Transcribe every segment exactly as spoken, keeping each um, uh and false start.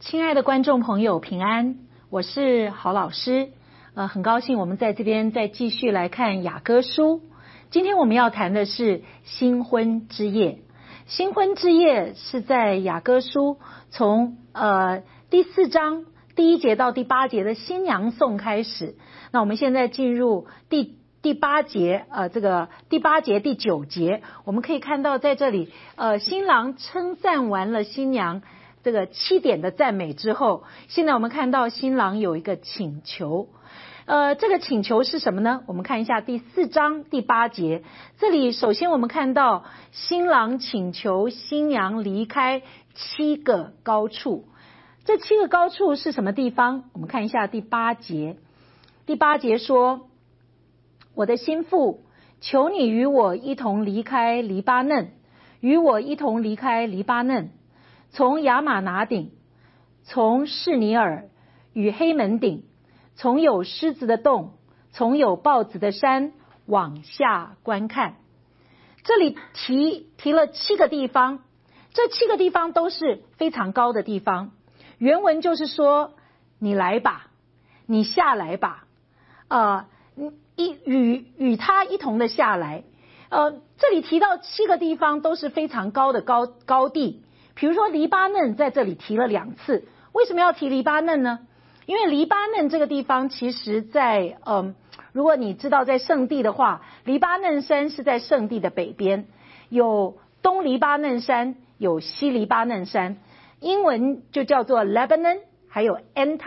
亲爱的观众朋友，平安，我是郝老师。呃，很高兴我们在这边再继续来看雅歌书。今天我们要谈的是新婚之夜。新婚之夜是在雅歌书从呃第四章第一节到第八节的新娘颂开始。那我们现在进入第第八节，呃，这个第八节第九节，我们可以看到在这里，呃，新郎称赞完了新娘这个七点的赞美之后，现在我们看到新郎有一个请求。呃，这个请求是什么呢？我们看一下第四章第八节，这里首先我们看到新郎请求新娘离开七个高处。这七个高处是什么地方？我们看一下第八节。第八节说，我的心腹，求你与我一同离开黎巴嫩，与我一同离开黎巴嫩，从亚玛拿顶，从士尼尔与黑门顶，从有狮子的洞，从有豹子的山往下观看。这里提提了七个地方，这七个地方都是非常高的地方。原文就是说，你来吧，你下来吧，呃，一与与他一同的下来。呃，这里提到七个地方都是非常高的高高地。比如说黎巴嫩在这里提了两次，为什么要提黎巴嫩呢？因为黎巴嫩这个地方其实在嗯，如果你知道在圣地的话，黎巴嫩山是在圣地的北边，有东黎巴嫩山，有西黎巴嫩山，英文就叫做 Lebanon， 还有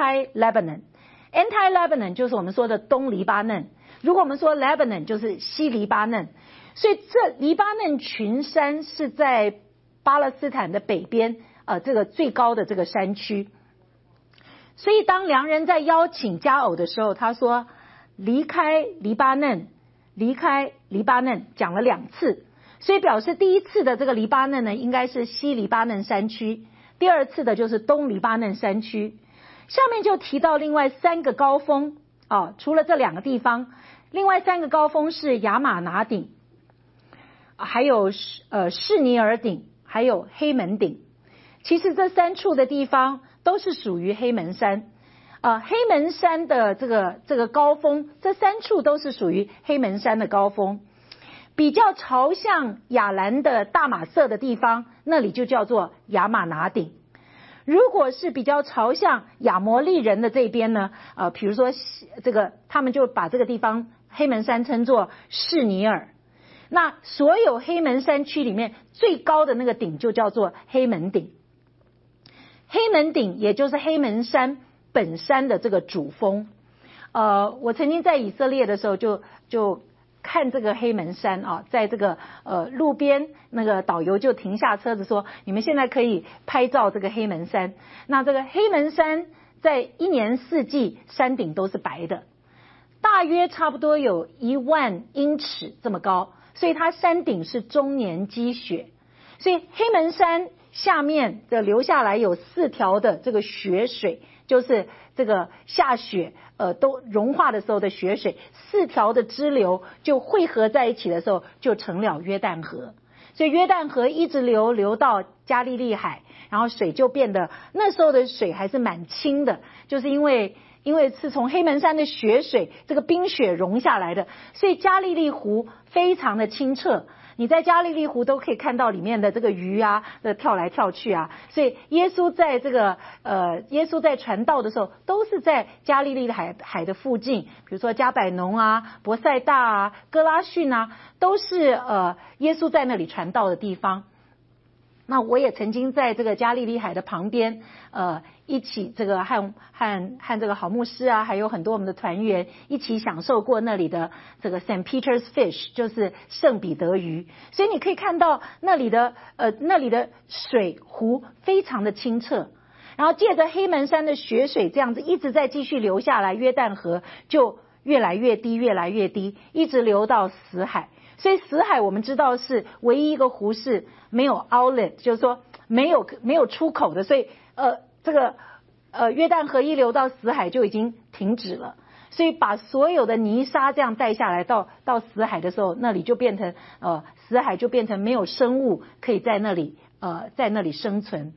Anti-Lebanon。Anti-Lebanon 就是我们说的东黎巴嫩，如果我们说 Lebanon 就是西黎巴嫩，所以这黎巴嫩群山是在巴勒斯坦的北边，呃，这个最高的这个山区。所以当良人在邀请佳偶的时候，他说离开黎巴嫩，离开黎巴嫩，讲了两次，所以表示第一次的这个黎巴嫩呢，应该是西黎巴嫩山区，第二次的就是东黎巴嫩山区。下面就提到另外三个高峰，哦，除了这两个地方，另外三个高峰是亚玛拿顶，还有呃士尼尔顶，还有黑门顶。其实这三处的地方都是属于黑门山，呃，黑门山的这个这个高峰，这三处都是属于黑门山的高峰。比较朝向亚兰的大马色的地方，那里就叫做亚玛拿顶。如果是比较朝向亚摩利人的这边呢，呃，比如说这个，他们就把这个地方黑门山称作士尼尔。那所有黑门山区里面最高的那个顶就叫做黑门顶。黑门顶也就是黑门山本山的这个主峰。呃，我曾经在以色列的时候就就看这个黑门山啊，在这个呃路边，那个导游就停下车子说，你们现在可以拍照这个黑门山。那这个黑门山在一年四季山顶都是白的，大约差不多有一万英尺这么高，所以它山顶是终年积雪。所以黑门山下面的流下来有四条的这个雪水，就是这个下雪呃都融化的时候的雪水，四条的支流就汇合在一起的时候就成了约旦河。所以约旦河一直流流到加利利海，然后水就变得，那时候的水还是蛮清的，就是因为因为是从黑门山的雪水这个冰雪融下来的，所以加利利湖非常的清澈。你在加利利湖都可以看到里面的这个鱼啊，呃，跳来跳去啊。所以耶稣在这个呃，耶稣在传道的时候，都是在加利利海海的附近，比如说加百农啊、伯赛大啊、哥拉汛啊，都是呃耶稣在那里传道的地方。那我也曾经在这个加利利海的旁边，呃，一起这个和和和这个郝牧师啊，还有很多我们的团员一起享受过那里的这个 Saint Peter's Fish， 就是圣彼得鱼。所以你可以看到那里的呃那里的水湖非常的清澈，然后借着黑门山的雪水这样子一直在继续流下来，约旦河就越来越低，越来越低，一直流到死海。所以死海我们知道是唯一一个湖是没有 outlet， 就是说没有没有出口的，所以呃这个呃约旦河一流到死海就已经停止了，所以把所有的泥沙这样带下来到到死海的时候，那里就变成呃死海就变成没有生物可以在那里呃在那里生存。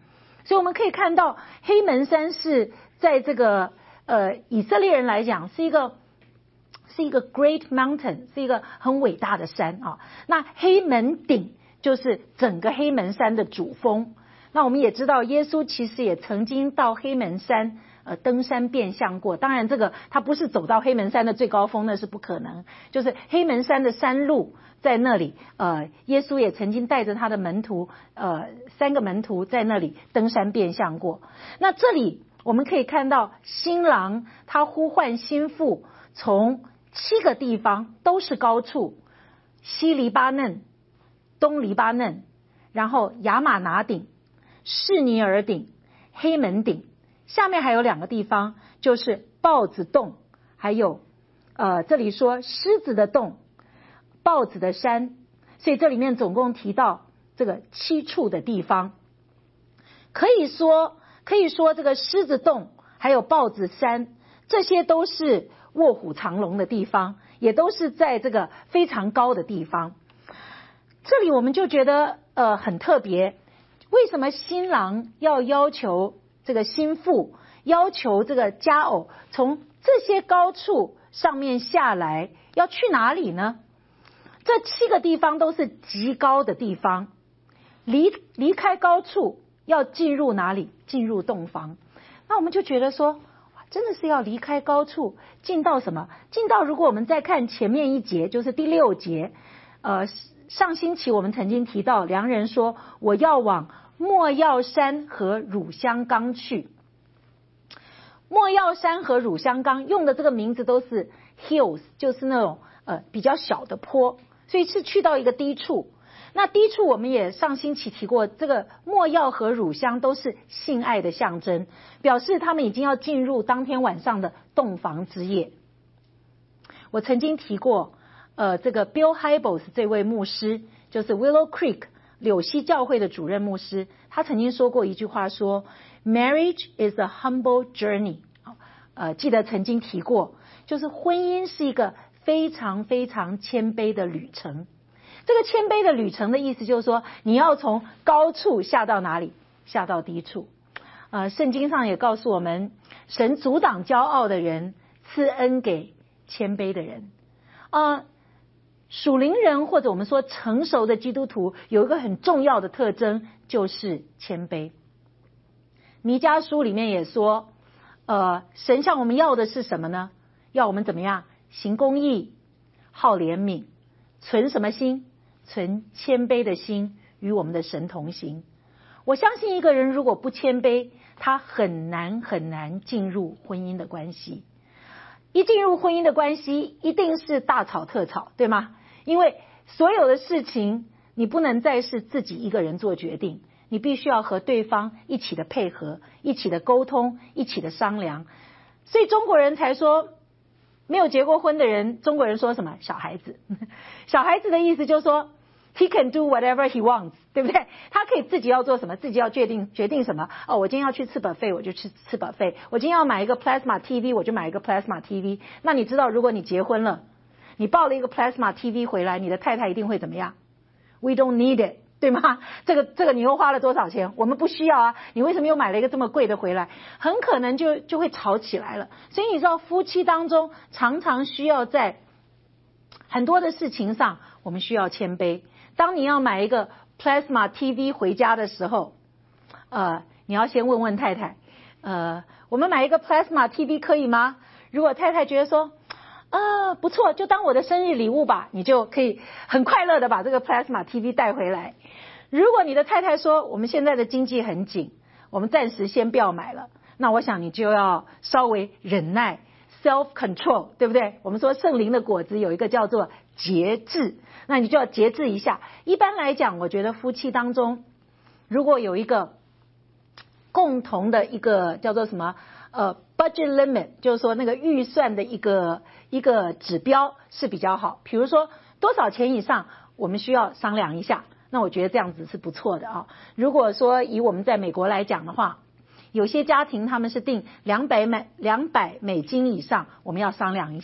所以我们可以看到黑门山是在这个呃以色列人来讲是一个是一个 great mountain， 是一个很伟大的山啊。那黑门顶就是整个黑门山的主峰。那我们也知道耶稣其实也曾经到黑门山呃登山变相过，当然这个他不是走到黑门山的最高峰，那是不可能，就是黑门山的山路在那里，呃耶稣也曾经带着他的门徒呃三个门徒在那里登山变相过。那这里我们可以看到新郎他呼唤新妇，从七个地方都是高处，西黎巴嫩、东黎巴嫩，然后亚玛拿顶、士尼尔顶、黑门顶，下面还有两个地方，就是豹子洞，还有呃这里说狮子的洞、豹子的山，所以这里面总共提到这个七处的地方。可以说可以说这个狮子洞还有豹子山，这些都是卧虎藏龙的地方，也都是在这个非常高的地方。这里我们就觉得呃很特别，为什么新郎要要求这个新妇，要求这个佳偶从这些高处上面下来，要去哪里呢？这七个地方都是极高的地方，离离开高处要进入哪里？进入洞房。那我们就觉得说，真的是要离开高处，进到什么？进到如果我们再看前面一节，就是第六节，呃，上星期我们曾经提到，良人说我要往莫药山和乳香冈去。莫药山和乳香冈用的这个名字都是 hills， 就是那种呃比较小的坡，所以是去到一个低处。那低处我们也上星期提过，这个没药和乳香都是性爱的象征，表示他们已经要进入当天晚上的洞房之夜。我曾经提过呃，这个 Bill Hybels 这位牧师，就是 Willow Creek 柳溪教会的主任牧师，他曾经说过一句话说 Marriage is a humble journey， 呃，记得曾经提过，就是婚姻是一个非常非常谦卑的旅程。这个谦卑的旅程的意思就是说，你要从高处下到哪里？下到低处。呃，圣经上也告诉我们，神阻挡骄傲的人，赐恩给谦卑的人。呃，属灵人或者我们说成熟的基督徒有一个很重要的特征，就是谦卑。弥迦书里面也说，呃，神向我们要的是什么呢？要我们怎么样？行公义，好怜悯，存什么心？存谦卑的心，与我们的神同行。我相信一个人如果不谦卑，他很难很难进入婚姻的关系。一进入婚姻的关系，一定是大吵特吵，对吗？因为所有的事情你不能再是自己一个人做决定，你必须要和对方一起的配合，一起的沟通，一起的商量。所以中国人才说，没有结过婚的人，中国人说什么？小孩子。小孩子的意思就是说 he can do whatever he wants， 对不对？他可以自己要做什么，自己要决定决定什么。哦，我今天要去吃 buffet， 我就去吃 buffet。我今天要买一个 plasma T V， 我就买一个 plasma T V。那你知道，如果你结婚了，你抱了一个 plasma T V 回来，你的太太一定会怎么样？ We don't need it， 对吗？这个这个你又花了多少钱？我们不需要啊，你为什么又买了一个这么贵的回来？很可能就就会吵起来了。所以你知道，夫妻当中常常需要在很多的事情上，我们需要谦卑。当你要买一个 plasma T V 回家的时候，呃，你要先问问太太，呃，我们买一个 plasma T V 可以吗？如果太太觉得说，啊，不错，就当我的生日礼物吧，你就可以很快乐的把这个 plasma T V 带回来。如果你的太太说，我们现在的经济很紧，我们暂时先不要买了，那我想你就要稍微忍耐 self control， 对不对？我们说圣灵的果子有一个叫做节制，那你就要节制一下。一般来讲，我觉得夫妻当中如果有一个共同的一个叫做什么呃 budget limit， 就是说那个预算的一个一个指标是比较好。比如说多少钱以上我们需要商量一下，那我觉得这样子是不错的啊。如果说以我们在美国来讲的话，有些家庭他们是定两百美两百美金以上，我们要商量一下。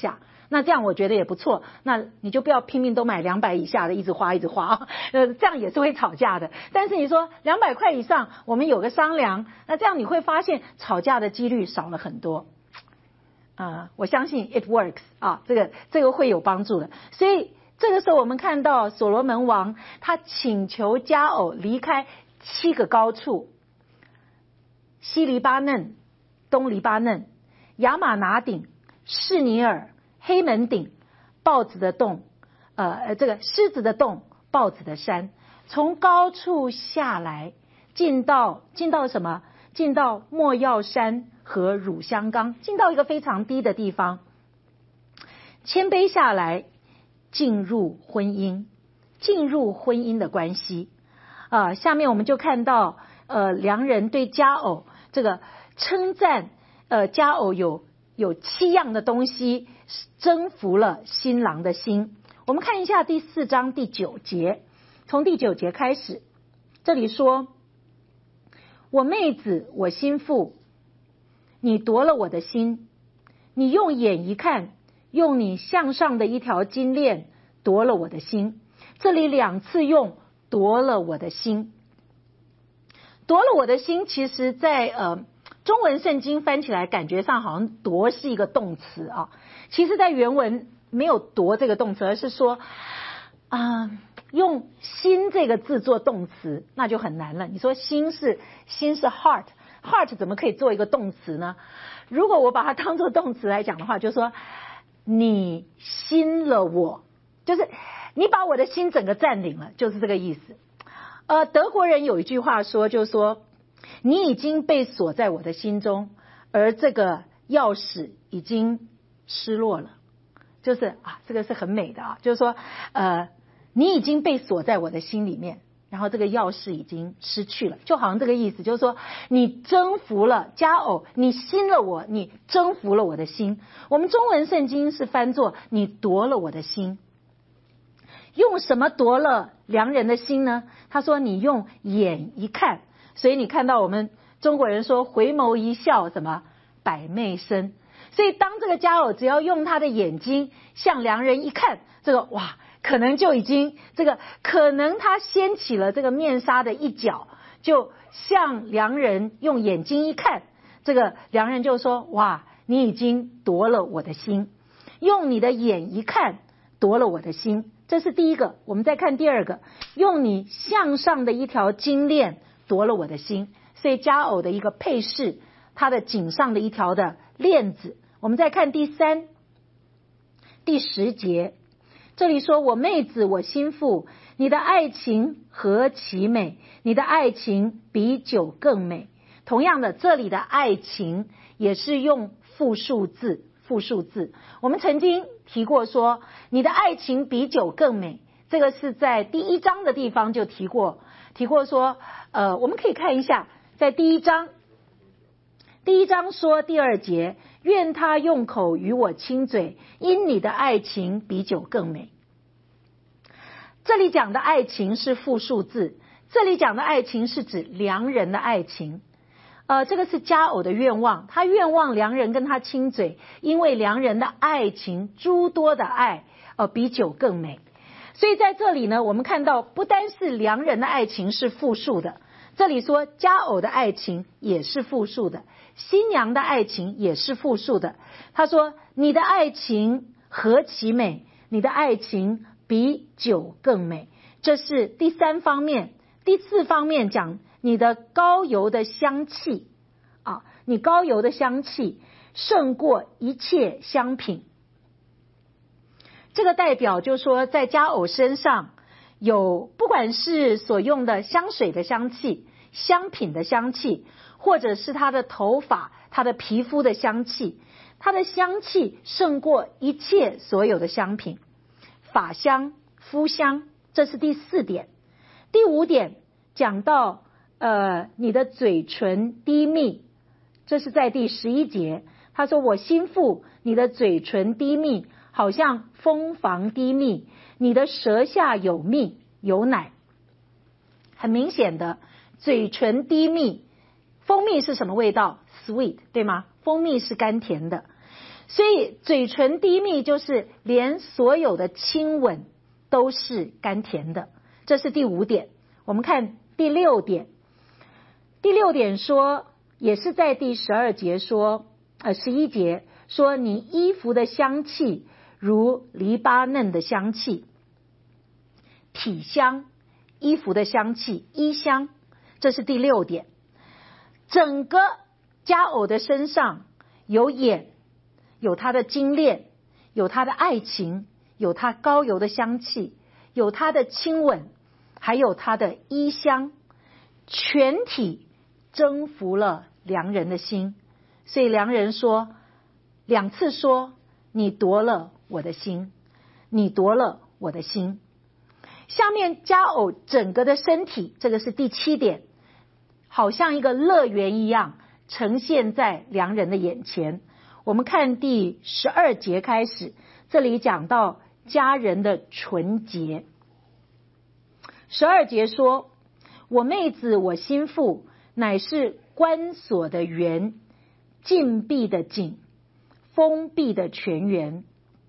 那这样我觉得也不错，那你就不要拼命都买两百以下的一直花一直花啊，呃，这样也是会吵架的。但是你说两百块以上我们有个商量，那这样你会发现吵架的几率少了很多啊、呃，我相信 it works 啊，这个这个会有帮助的。所以这个时候我们看到所罗门王他请求佳偶离开七个高处，西黎巴嫩、东黎巴嫩、亚玛拿顶、士尼尔、黑门顶、豹子的洞，呃，这个狮子的洞、豹子的山，从高处下来，进到进到什么？进到莫药山和乳香冈，进到一个非常低的地方，谦卑下来，进入婚姻，进入婚姻的关系。啊、呃，下面我们就看到，呃，良人对佳偶这个称赞，呃，佳偶有有七样的东西征服了新郎的心。我们看一下第四章第九节，从第九节开始，这里说：我妹子，我心腹，你夺了我的心，你用眼一看，用你项上的一条金链夺了我的心。这里两次用夺了我的心，夺了我的心，其实在呃中文圣经翻起来感觉上好像夺是一个动词啊，其实在原文没有夺这个动词，而是说啊、呃、用心这个字做动词，那就很难了。你说心是心是 heart heart 怎么可以做一个动词呢？如果我把它当做动词来讲的话，就说你心了我，就是你把我的心整个占领了，就是这个意思。呃，德国人有一句话说，就是说你已经被锁在我的心中，而这个钥匙已经失落了。就是啊，这个是很美的啊，就是说呃，你已经被锁在我的心里面，然后这个钥匙已经失去了，就好像这个意思，就是说你征服了佳偶，你心了我，你征服了我的心。我们中文圣经是翻作你夺了我的心。用什么夺了良人的心呢？他说你用眼一看，所以你看到我们中国人说回眸一笑，什么百媚生。所以当这个佳偶只要用他的眼睛向良人一看，这个哇，可能就已经这个可能他掀起了这个面纱的一角，就向良人用眼睛一看，这个良人就说哇，你已经夺了我的心，用你的眼一看夺了我的心。这是第一个。我们再看第二个，用你项上的一条金链夺了我的心。所以佳偶的一个配饰，它的颈上的一条的链子。我们再看第三第十节，这里说我妹子，我心腹，你的爱情何其美，你的爱情比酒更美。同样的，这里的爱情也是用复数字，复数字。我们曾经提过说你的爱情比酒更美，这个是在第一章的地方就提过，提过说呃，我们可以看一下，在第一章第一章说第二节，愿他用口与我亲嘴，因你的爱情比酒更美。这里讲的爱情是复数字，这里讲的爱情是指良人的爱情。呃，这个是佳偶的愿望，他愿望良人跟他亲嘴，因为良人的爱情诸多的爱，呃，比酒更美。所以在这里呢，我们看到不单是良人的爱情是复数的，这里说佳偶的爱情也是复数的，新娘的爱情也是复数的。他说你的爱情何其美，你的爱情比酒更美。这是第三方面。第四方面讲你的膏油的香气啊，你膏油的香气胜过一切香品。这个代表就是说在佳偶身上有不管是所用的香水的香气，香品的香气，或者是他的头发，他的皮肤的香气，他的香气胜过一切所有的香品。发香、肤香，这是第四点。第五点讲到呃，你的嘴唇低密，这是在第十一节。他说我心腹，你的嘴唇低密，好像蜂房低密，你的舌下有蜜有奶。很明显的，嘴唇低密，蜂蜜是什么味道？ Sweet， 对吗？蜂蜜是甘甜的。 所以嘴唇低密就是连所有的亲吻都是甘甜的，这是第五点。我们看第六点，第六点说，也是在第十二节说，呃，十一节说，你衣服的香气如黎巴嫩的香气，体香，衣服的香气，衣香，这是第六点。整个佳偶的身上有眼，有他的精炼，有他的爱情，有他高油的香气，有他的亲吻，还有他的衣香，全体征服了良人的心。所以良人说，两次说，你夺了我的心，你夺了我的心。下面佳偶整个的身体，这个是第七点，好像一个乐园一样呈现在良人的眼前。我们看第十二节开始，这里讲到佳人的纯洁。十二节说，我妹子我心腹，乃是关锁的园，禁闭的井，封闭的泉源。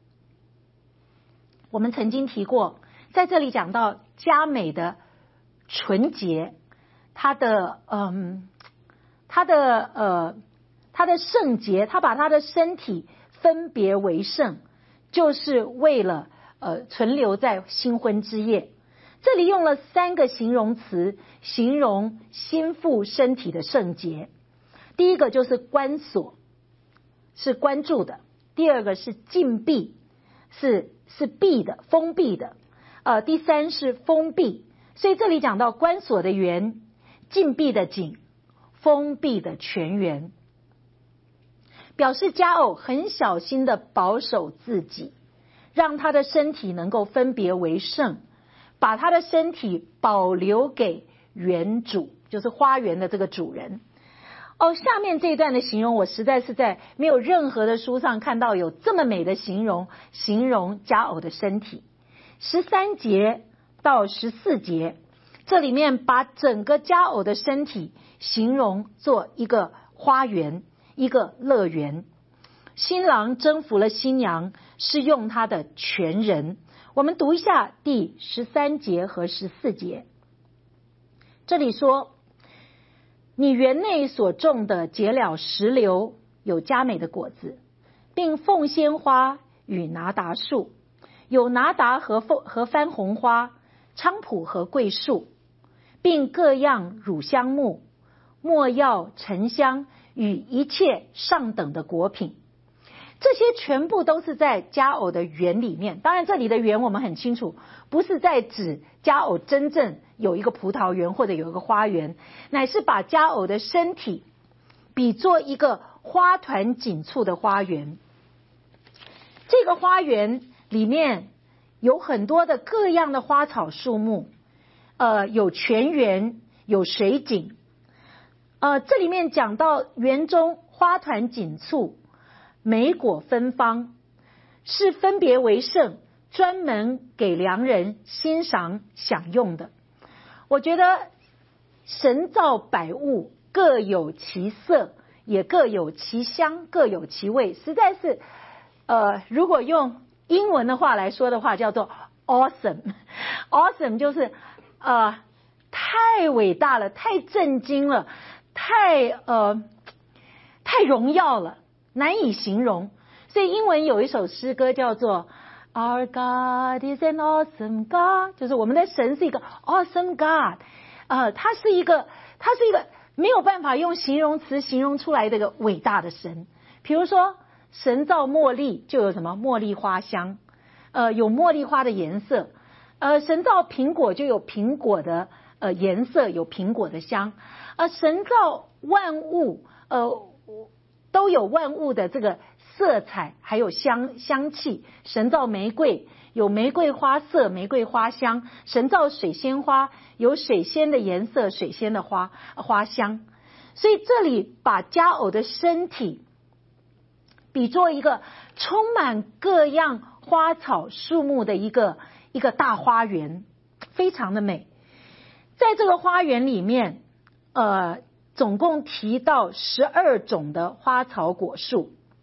我们曾经提过，在这里讲到佳美的纯洁，她的嗯，她的呃，她的圣洁，她把她的身体分别为圣，就是为了呃存留在新婚之夜。这里用了三个形容词形容心腹身体的圣洁。第一个就是关锁，是关注的；第二个是禁闭，是是闭的，封闭的；呃，第三是封闭。所以这里讲到关锁的园，禁闭的井，封闭的泉源，表示佳偶很小心的保守自己，让他的身体能够分别为圣，把他的身体保留给园主，就是花园的这个主人。哦，下面这一段的形容，我实在是在没有任何的书上看到有这么美的形容，形容佳偶的身体。十三节到十四节，这里面把整个佳偶的身体形容做一个花园，一个乐园。新郎征服了新娘，是用他的全人。我们读一下第十三节和十四节。这里说，你园内所种的结了石榴，有佳美的果子，并凤仙花与拿达树，有拿达和凤和番红花、菖蒲和桂树，并各样乳香木、没药、沉香与一切上等的果品。这些全部都是在佳偶的园里面。当然这里的园我们很清楚，不是在指佳偶真正有一个葡萄园或者有一个花园，乃是把佳偶的身体比作一个花团锦簇的花园。这个花园里面有很多的各样的花草树木，呃，有泉源，有水井。呃，这里面讲到园中花团锦簇，莓果芬芳，是分别为圣，专门给良人欣赏享用的。我觉得神造百物各有其色，也各有其香，各有其味，实在是呃，如果用英文的话来说的话，叫做 awesome awesome 就是呃太伟大了，太震惊了，太呃太荣耀了，难以形容。所以英文有一首诗歌叫做 Our God is an awesome God， 就是我们的神是一个 awesome God， 呃，他是一个他是一个没有办法用形容词形容出来的一个伟大的神。比如说神造茉莉，就有什么茉莉花香，呃，有茉莉花的颜色，呃，神造苹果就有苹果的呃颜色，有苹果的香，呃，神造万物，呃，都有万物的这个色彩，还有香香气。神造玫瑰，有玫瑰花色，玫瑰花香；神造水仙花，有水仙的颜色，水仙的花花香。所以这里把佳偶的身体比作一个充满各样花草树木的一个一个大花园，非常的美。在这个花园里面，呃，总共提到十二种的花草果树。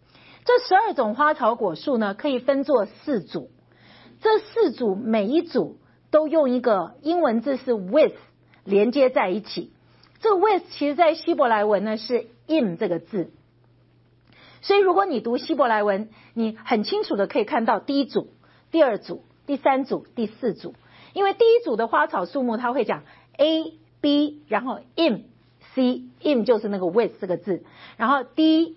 这十二种花草果树呢，可以分作四组，这四组每一组都用一个英文字是 with 连接在一起。这个 with 其实在希伯来文呢是 in 这个字，所以如果你读希伯来文，你很清楚的可以看到第一组、第二组、第三组、第四组。因为第一组的花草树木它会讲 A、B， 然后 in、C，in 就是那个 with 这个字，然后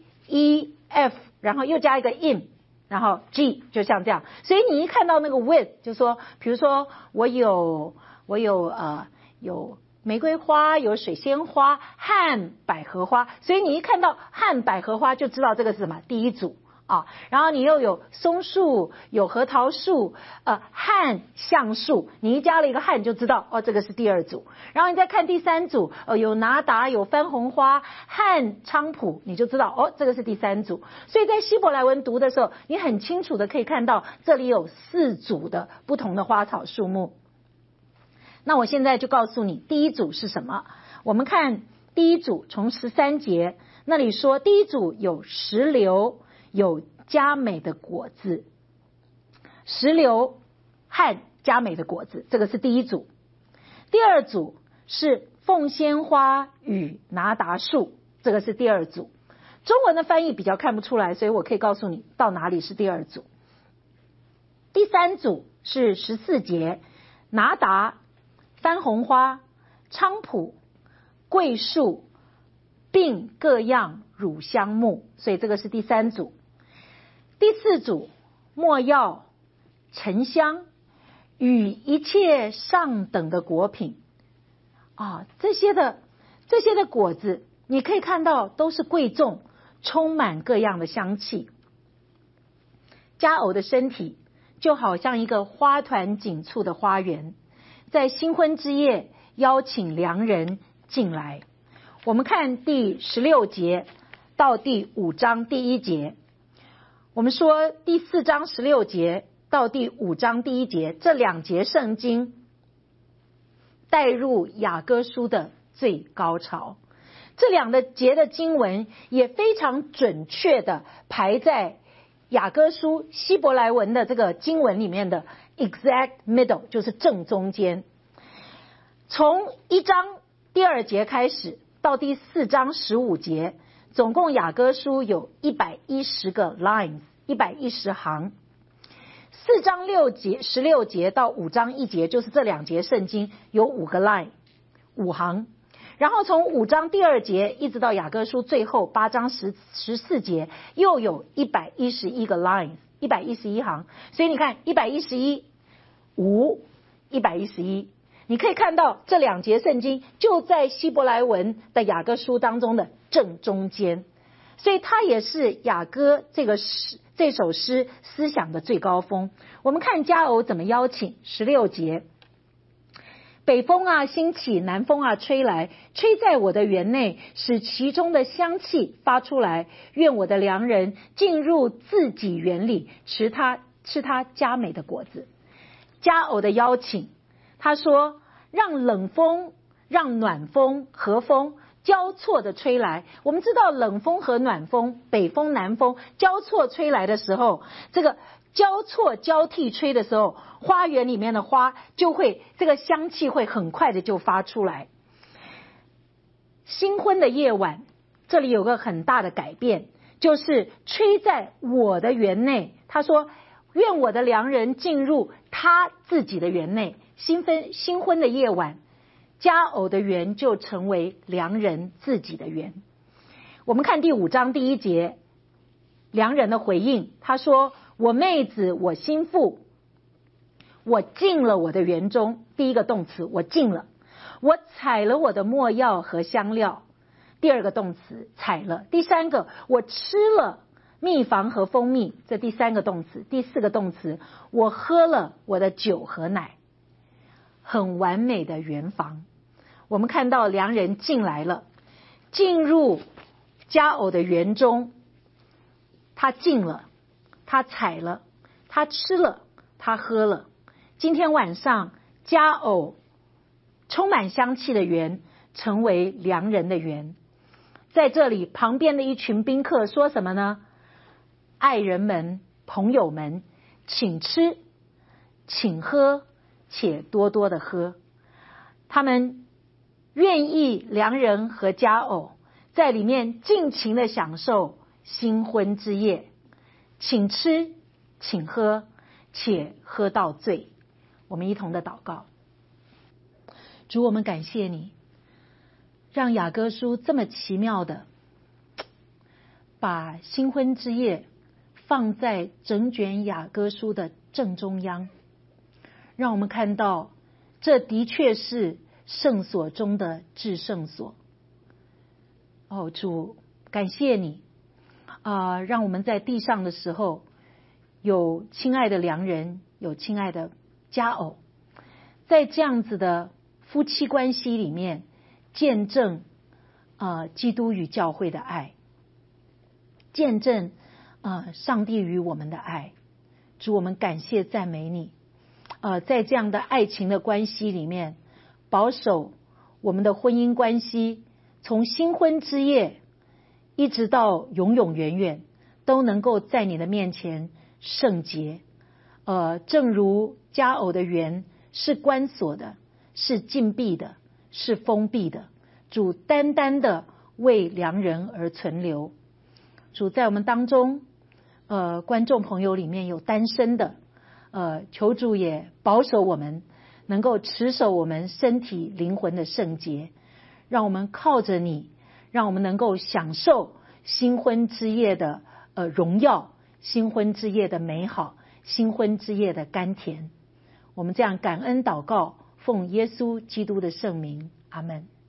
D、E、F， 然后又加一个 in， 然后 G 就像这样。所以你一看到那个 with 就说，比如说我有我有呃有玫瑰花，有水仙花和百合花，所以你一看到和百合花就知道这个是什么第一组啊。然后你又有松树，有核桃树，呃和橡树，你一加了一个和就知道哦，这个是第二组。然后你再看第三组，呃有拿达，有番红花和菖蒲，你就知道哦，这个是第三组。所以在希伯来文读的时候，你很清楚的可以看到这里有四组的不同的花草树木。那我现在就告诉你第一组是什么。我们看第一组从十三节那里说，第一组有石榴，有佳美的果子，石榴和佳美的果子，这个是第一组。第二组是凤仙花与拿达树，这个是第二组。中文的翻译比较看不出来，所以我可以告诉你到哪里是第二组。第三组是十四节，拿达、番红花、菖蒲、桂树并各样乳香木，所以这个是第三组。第四组没药、沉香与一切上等的果品啊，这些的这些的果子你可以看到都是贵重，充满各样的香气。佳偶的身体就好像一个花团锦簇的花园，在新婚之夜邀请良人进来。我们看第十六节到第五章第一节，我们说第四章十六节到第五章第一节这两节圣经带入雅歌书的最高潮，这两个节的经文也非常准确的排在雅歌书希伯来文的这个经文里面的 exact middle， 就是正中间。从一章第二节开始到第四章十五节，总共雅歌书有一百一十个 lines， 一百一十行。四章六节十六节到五章一节，就是这两节圣经有五个 line， 五行。然后从五章第二节一直到雅歌书最后八章十十四节，又有一百一十一个 lines， 一百一十一行。所以你看一百一十一、五、一百一十一，你可以看到这两节圣经就在希伯来文的雅歌书当中的正中间，所以它也是雅歌这个诗这首诗思想的最高峰。我们看佳偶怎么邀请，十六节，北风啊兴起，南风啊吹来，吹在我的园内，使其中的香气发出来。愿我的良人进入自己园里，吃他吃他佳美的果子。佳偶的邀请，他说让冷风让暖风和风交错的吹来。我们知道冷风和暖风，北风南风交错吹来的时候，这个交错交替吹的时候，花园里面的花就会这个香气会很快的就发出来。新婚的夜晚，这里有个很大的改变，就是吹在我的园内。他说愿我的良人进入他自己的园内。新婚新婚的夜晚，佳偶的园就成为良人自己的园。我们看第五章第一节，良人的回应，他说我妹子我心腹，我进了我的园中。第一个动词我进了，我采了我的没药和香料。第二个动词采了。第三个我吃了蜜房和蜂蜜，这第三个动词。第四个动词我喝了我的酒和奶。很完美的园房。我们看到良人进来了，进入佳偶的园中，他进了，他采了，他吃了，他喝了。今天晚上佳偶充满香气的园成为良人的园。在这里旁边的一群宾客说什么呢？ 爱人们、朋友们，请吃，请喝，且多多的喝。他们愿意良人和佳偶在里面尽情的享受新婚之夜，请吃，请喝，且喝到醉。我们一同的祷告。主，我们感谢你，让雅歌书这么奇妙的把新婚之夜放在整卷雅歌书的正中央，让我们看到这的确是圣所中的至圣所。哦，主，感谢你啊、呃，让我们在地上的时候有亲爱的良人，有亲爱的佳偶，在这样子的夫妻关系里面见证呃基督与教会的爱，见证呃上帝与我们的爱。主，我们感谢赞美你，呃在这样的爱情的关系里面，保守我们的婚姻关系，从新婚之夜一直到永永远远都能够在你的面前圣洁。呃正如佳偶的园是关锁的，是禁闭的，是封闭的，主单单的为良人而存留。主，在我们当中呃观众朋友里面有单身的，呃求主也保守我们能够持守我们身体灵魂的圣洁，让我们靠着你，让我们能够享受新婚之夜的呃荣耀，新婚之夜的美好，新婚之夜的甘甜。我们这样感恩祷告，奉耶稣基督的圣名，阿们。